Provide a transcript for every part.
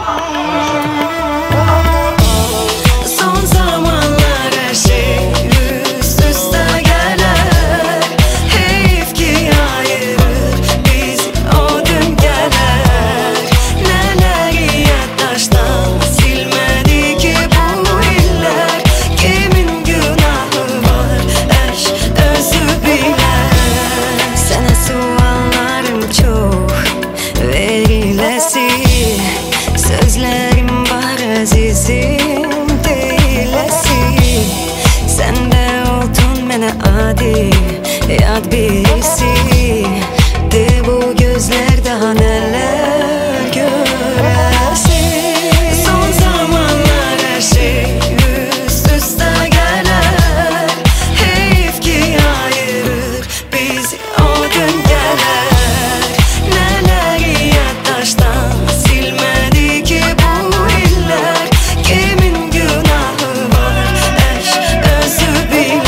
Son zamanlar her şey üst üste gelir. Heyif ki ayırır bizi o düngeler. Neleri yaddaştan silmedi ki bu iller. Kimin günahı var eş özü bilir. Sana suallarım çok verilesi. Sözlerim var azizim değilesi. Sen de oldun bana adi yad birisi. De bu gözler daha neler göresi. Son zamanlar her şey üst üste gelir. Heyif ki ayırır bizi o düngeler. Neleri yaddaştan silmedi ki bu iller. Kimin günahı var eş özü bilir.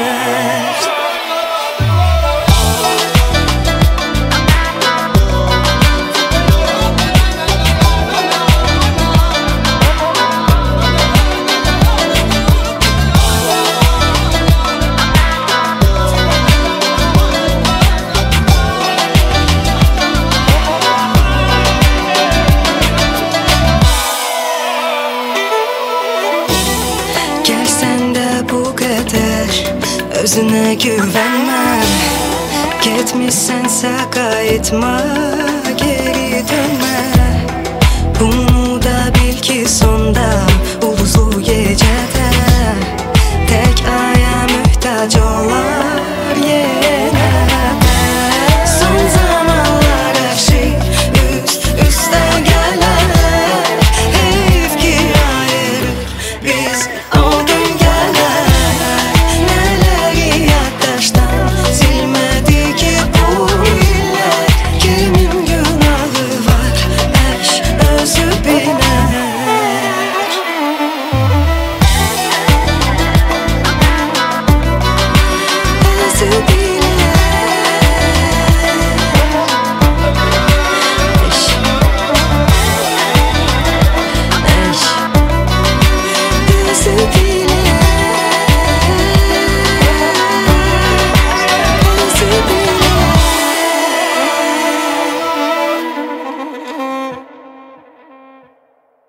Gelsen de bu kadar özüne güvenme. Gitmişsense kayıtma.